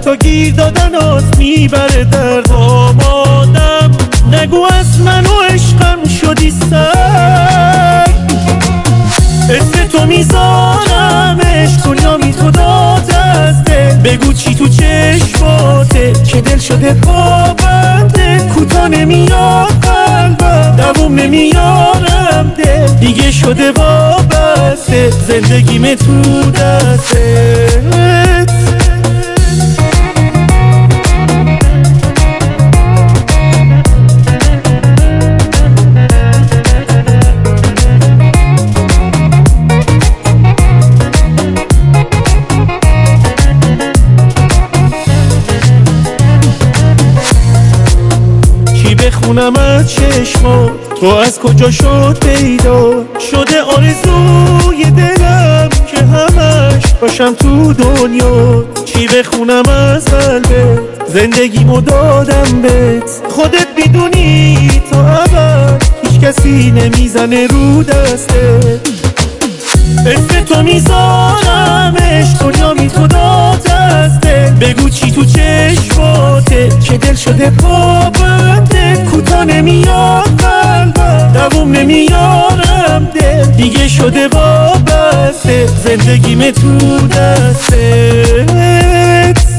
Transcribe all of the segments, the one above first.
تا گیر دادنات میبره درد. آمادم نگو از من و عشقم شدی سگ، اسم تو میذارم عشق دنیامی تو داد از دل. بگو چی تو چشماته که دل شده پابنده، کوتا نمیاد قلبم دووم نمیارم دل، دیگه شده وابسته زندگیم تو دستت. بخونم از چشمات تو از کجا شد پیدا شده، آرزوی دلم که همش باشم تو دنیا. چی بخونم از قلبت زندگیمو دادم بهت، خودت میدونی تا ابد هیچ کسی نمیزنه رو دستت. اسم تو میذارم عشق دنیامی تو داد از دل. بگو چی تو چشماته که دل شده پابنده، کوتا نمیاد قلبم دووم نمیارم دل، دیگه شده وابسته زندگیم تو دستت.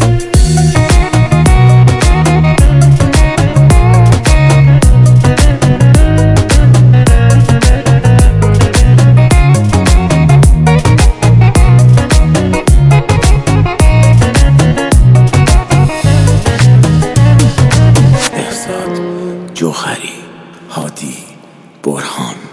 جوهری، هادی، برهان.